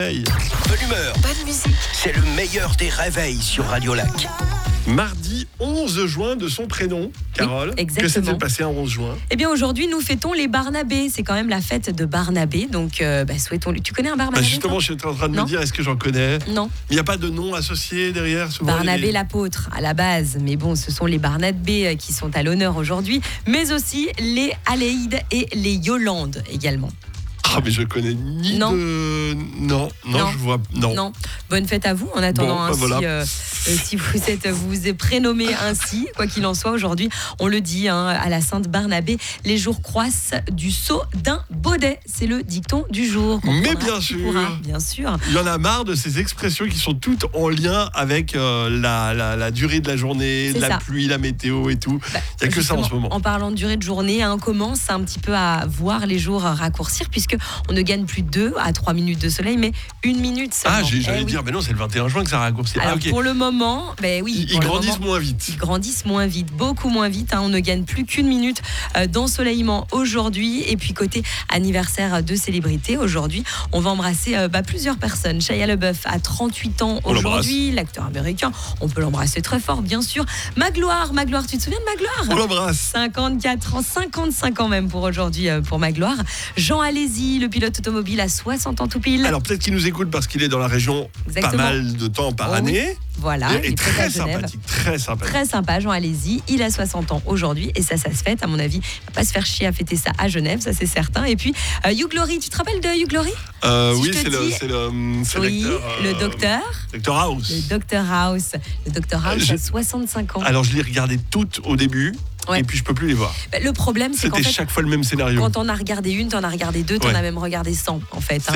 Hey. Bonne humeur, Bonne musique. c'est le meilleur des réveils sur Radio Lac. Mardi 11 juin de son prénom, Carole. Oui, exactement. Que s'est-il passé un 11 juin? Eh bien aujourd'hui nous fêtons les Barnabés. C'est quand même la fête de Barnabé. Donc souhaitons-lui. Tu connais un Barnabé? Justement, je suis en train de Non. me dire, est-ce que j'en connais? Non. Il n'y a pas de nom associé derrière souvent, Barnabé l'apôtre à la base. Mais bon, ce sont les Barnabés qui sont à l'honneur aujourd'hui. Mais aussi les Aléides et les Yolandes également. Ah, mais je connais ni Non. de... Non, je vois... Non. Bonne fête à vous en attendant Bon, ainsi. voilà. Si vous êtes prénommé ainsi, quoi qu'il en soit, aujourd'hui, on le dit à la Sainte Barnabé, les jours croissent du sceau d'un baudet. C'est le dicton du jour. Mais bien sûr. Bien sûr. Il y en a marre de ces expressions qui sont toutes en lien avec la durée de la journée, C'est la ça. pluie, la météo et tout. Il n'y a que ça en ce moment. En parlant de durée de journée, on commence un petit peu à voir les jours raccourcir puisque on ne gagne plus 2 à 3 minutes de soleil, mais 1 minute seulement. Ah, j'allais oui. dire, mais non, c'est le 21 juin que ça raccourcit. Alors, ok. pour le moment, oui. Ils grandissent moins Ils vite. grandissent moins vite, beaucoup moins vite. On ne gagne plus qu'1 minute d'ensoleillement aujourd'hui. Et puis côté anniversaire de célébrité, aujourd'hui, on va embrasser plusieurs personnes. Shia LaBeouf a 38 ans On aujourd'hui, l'acteur américain. On peut l'embrasser très fort, bien sûr. Magloire, tu te souviens de Magloire? On l'embrasse. 54 ans, 55 ans même pour aujourd'hui, pour Magloire. Jean Alési, le pilote automobile, à 60 ans tout pile. Alors peut-être qu'il nous écoute parce qu'il est dans la région Exactement. pas mal de temps par Oh oui. année. Voilà, il Et est prêt à très Genève. sympathique, très sympathique. Très sympa, Jean Alési. Il a 60 ans aujourd'hui et ça se fête. À mon avis, il va pas se faire chier à fêter ça à Genève, ça c'est certain. Et puis, Hugh Laurie, tu te rappelles de Hugh Laurie? Si Oui, je te dis- c'est Oui, l'acteur. le docteur. Dr House. Le Dr House. Le Dr House Je- a 65 ans. Alors je les regardais toutes au début Ouais. et puis je peux plus les voir. Le problème, c'est qu'en C'était fait, chaque fois le même scénario. quand on a regardé une, t'en as regardé deux, t'en Ouais. as même regardé 100 en fait.